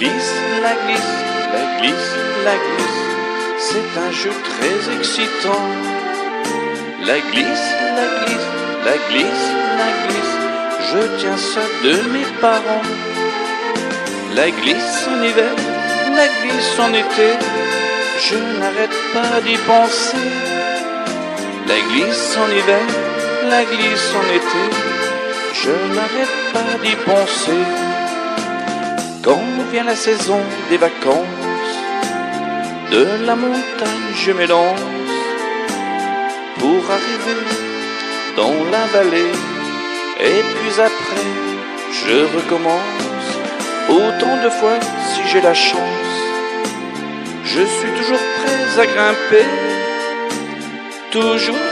glisse, la glisse, la glisse, la glisse, c'est un jeu très excitant. La glisse, la glisse, la glisse, la glisse, je tiens ça de mes parents. La glisse en hiver, la glisse en été, je n'arrête pas d'y penser. La glisse en hiver, la glisse en été, je n'arrête pas d'y penser. Quand vient la saison des vacances, de la montagne je m'élance pour arriver dans la vallée. Et puis après, je recommence autant de fois si j'ai la chance. Je suis toujours prêt à grimper, toujours